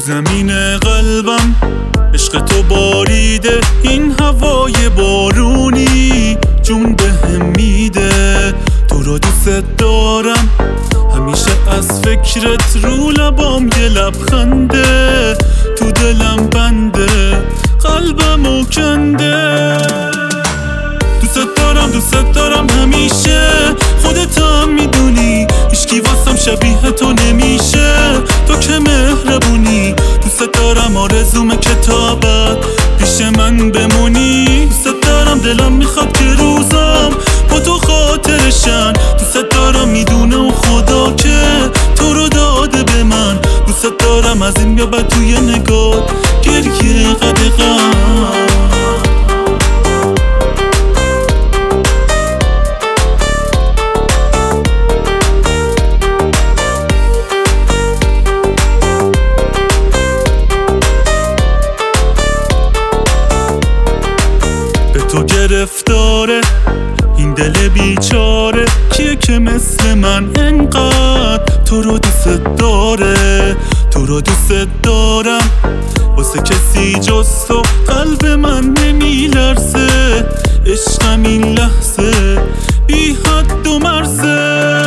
زمین قلبم عشق تو باریده، این هوای بارونی جون بهم میده. تو رو دوست دارم، همیشه از فکرت رو لبام یه لبخنده، تو دلم بنده قلبمو کنده. دوست دارم همیشه، خودت هم میدونی هیچکی واسم شبیه تو نمیشه. تو که مهربونی، دوست دارم آرزوم کتابت پیش من بمونی. دوست دارم دلم میخواد که روزم با تو خاطرشن. دوست دارم میدونه و خدا که تو رو داده به من. دوست دارم از این بیابد توی نگاه گریه قدقم. تو گرفتاره این دل بیچاره، کیه که مثل من انقدر تو رو دوست داره. تو رو دوست دارم، واسه کسی جز تو قلب من نمیلرزه. عشقم این لحظه بی حد و مرزه.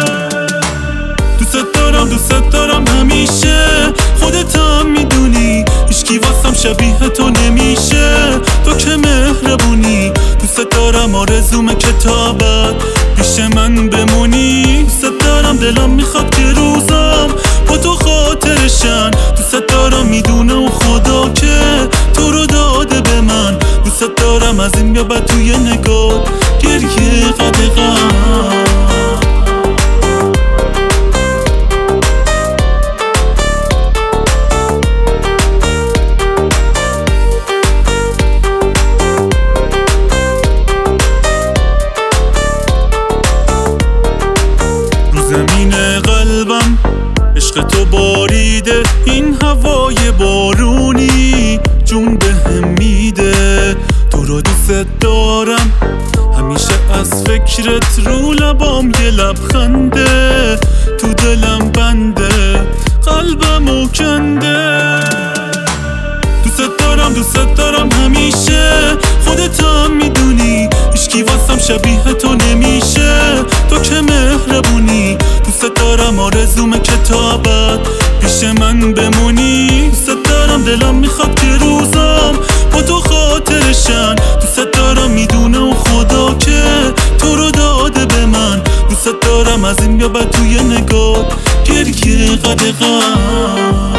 دوست دارم همیشه، خودت هم میدونی هیچکی واسم شبیه تو نمیشه. تو که مهربونی، دوست دارم آرزوم کتابت پیش من بمونی. دوست دارم دلم میخواد که روزم با تو خاطرشن. دوست دارم میدونه و خدا که تو رو داده به من. دوست دارم از این بیابد توی نگاه گریه قدقم. زمین قلبم عشق تو باریده، این هوای بارونی جون بهم میده. تو رو دوست دارم، همیشه از فکرت رو لبام یه لبخنده، تو دلم بنده قلبمو کنده. دوست دارم همیشه، خودت هم میدونی هیچکی واسم شبیه تو نمیشه. تو که مهربونی، دوست دارم آرزوم کتابت پیش من بمونی. دوست دارم دلم میخواد که روزم با تو خاطرشن. دوست دارم میدونه و خدا که تو رو داده به من. دوست دارم از این بیابد توی نگاه گریه قدقم.